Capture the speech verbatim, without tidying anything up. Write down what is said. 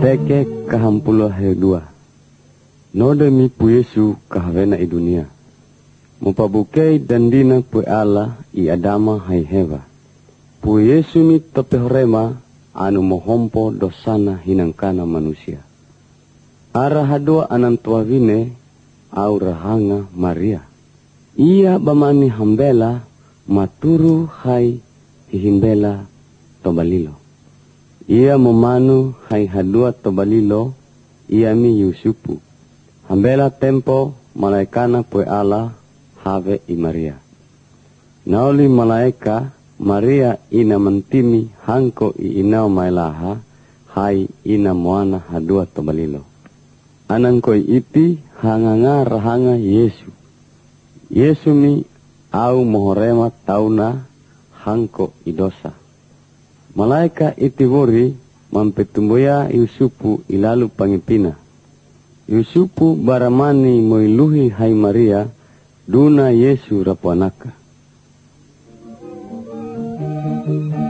Peke kahampulo hari dua. Noda mi pu Yesu kahawena i dunia. Mupabukei dandina pu Allah i Adama hai Hewa. Pu Yesu mi tope horema anu mohompo dosana hinangkana manusia. Ara hadua anantua vine au rahanga Maria. Ia bamani hambela maturu hai hihimbela tobalilo. Ia memanu hai hadua tobalilo ia mi Yusupu. Hambela tempo malaikana pue Allah have i Maria. Naoli malaika Maria ina mentimi hangko i inao mailaha hai ina moana hadua tobalilo. Anangkoi iti hanganga rahanga Yesu. Yesu mi au mohorema tauna hangko idosa. Malaika iti wuri mampetumbuya Yusupu ilalu pangipina. Yusupu baramani moiluhi hai Maria duna Yesu rapuanaka.